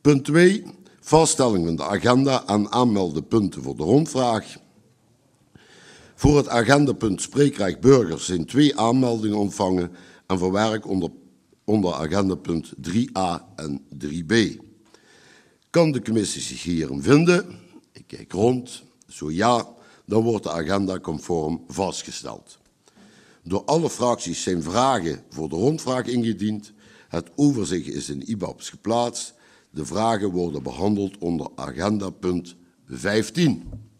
Punt 2. Vaststelling van de agenda en aanmeldenpunten voor de rondvraag. Voor het agendapunt spreekrecht burgers zijn 2 aanmeldingen ontvangen en verwerkt onder agendapunt 3a en 3b. Kan de commissie zich hierin vinden? Ik kijk rond. Zo ja, dan wordt de agenda conform vastgesteld. Door alle fracties zijn vragen voor de rondvraag ingediend. Het overzicht is in IBABS geplaatst. De vragen worden behandeld onder agendapunt 15.